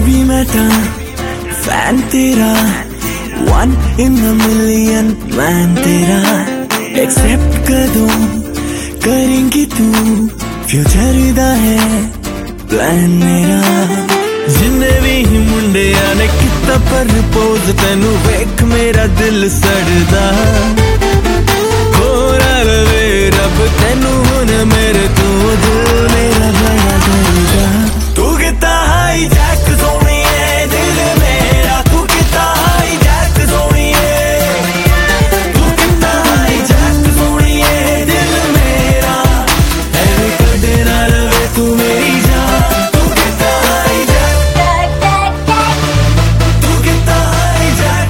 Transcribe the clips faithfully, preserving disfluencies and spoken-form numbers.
Baby मैं ता fan तेरा, one in a million man तेरा। एक्सेप्ट कर दो करेंगी तू, फ्यूचर दा है प्लान मेरा। जिन्ने भी मुंडे ने किता प्रपोज तेनू वेख मेरा दिल सड़दा। होरा लवे रब तेनू हुन मेरे तो दिल मेरा बड़ा दर्दा। तू किता हाई जैक सोनिए दिल मेरा, तू किता हाई जैक सोनिए, तू किता हाई जैक सोनिए दिल मेरा। ऐवे कदे ना रवे तू मेरी जान, तू किता हाई जैक, तू किता हाई जैक।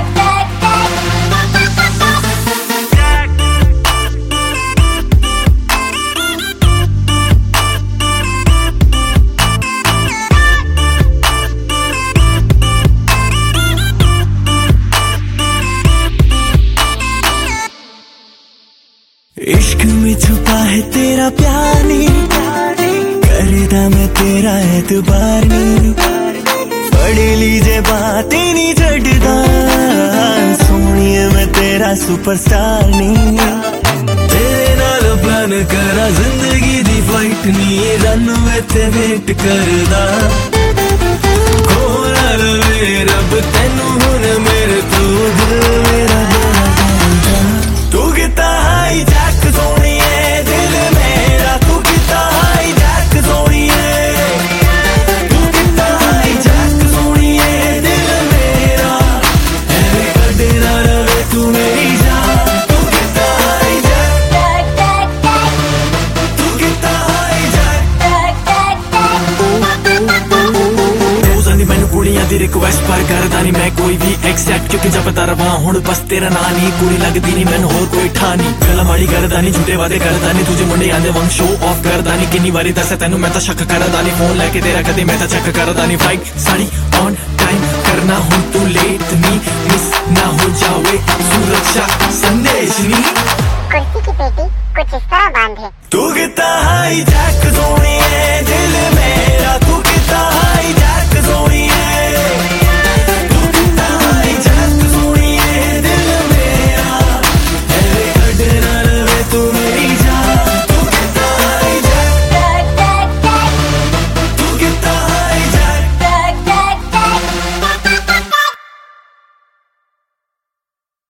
इश्क में छुपा है तेरा प्यार नी, करदा मैं तेरा एतबार नी। पढ़ लीजे बातें नी छड़दा, सोनिए मैं तेरा सुपरस्टार नी। तेरे नाल प्लान करा जिंदगी दी फ्लाइट नी, रनवे ते वेट करदा। खोला लवे रब तेनू हुन मेरे तो दिल मेरा बड़ा दर्दा। तू किता हाई जैक सोनिए दिल मेरा, तू किता हाई जैक सोनिए, तू किता हाई जैक सोनिए दिल मेरा। ऐवे कदे ना रवे तू मेरी जान, तू किता हाई जैक, तू किता हाई जैक। रोज़ मैनू कुड़ियां दी रिक्वेस्ट पर करदा नी मैं कोई भी एक्सेप्ट, क्योंकि जपदा रवां हुण बस तेरा नां नी। कुड़ी लगदी नी मैनू होर कोई ठानी, गल्लां माड़ी करदा नी, झूठे वादे करदा नी, तुझे मुंडे आंदे वांग शो ऑफ करदा नी। किन्नी वारी दस्सां तैनू मैं तां शक करदा नी, फोन लैके तेरा कदे मैं तां चेक करदा नी। फ्लाइट साड़ी ऑन टाइम करना हुण तू लेट नी, मिस ना हो जावे सुरक्षा संदेश नी। कुर्सी की पेटी कुछ इस तरह बांधे। तू किता हाई जैक सोनिए